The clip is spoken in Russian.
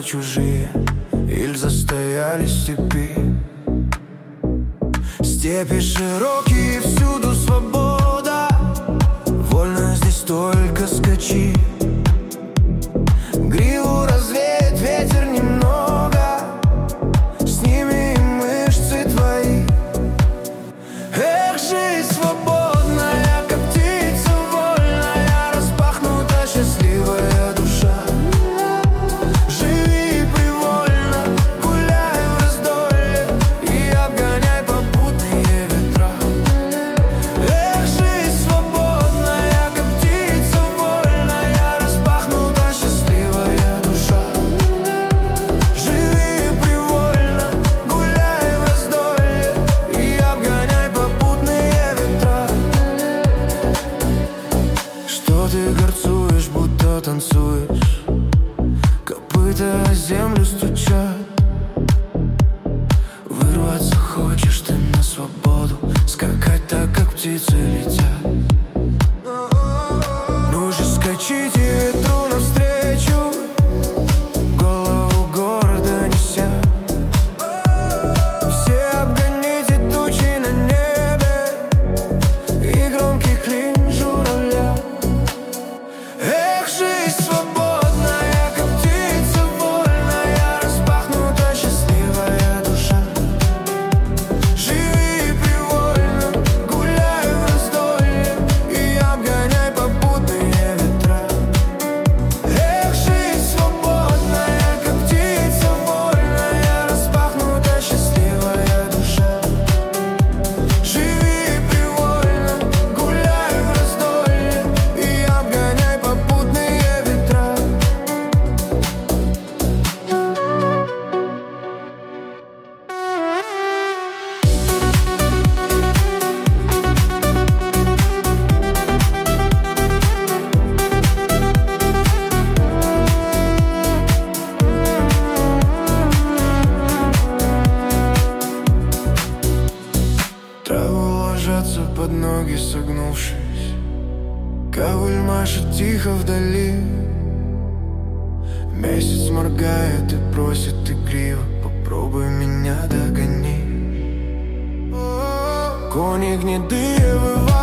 чужие или застояли степи. Степи широкие, всюду свобода, вольно здесь только скачи. Гриву развеет ветер немного, сними и мышцы твои. Эх, жизнь свободная, как птица вольная, распахнута счастливая душа. Живи привольно, гуляй в раздолье и обгоняй попутные ветра. Эх, жизнь свободная, как птица вольная, распахнута счастливая душа. Живи привольно, гуляй в раздолье и обгоняй попутные ветра. Что ты горцуешь, будто танцуешь, копыта о землю стучат. Вырваться хочешь ты на свободу, скакать так, как птицы летят. Ну же скачите ветру навстречу, голову города неся. Все обгоните тучи на небе и громкий клин журавля. Эх, жизнь свободная, как птица вольная, распахнута счастливая душа. Живи привольно, гуляй в раздолье и обгоняй попутные ветра. Эх, жизнь свободная, как птица вольная, распахнута счастливая душа. Живи привольно, гуляй в раздолье и обгоняй попутные ветра. Траву ложатся под ноги, согнувшись, ковыль машет тихо вдали. Месяц моргает и просит игриво: попробуй меня догони. Кони гнедые выводят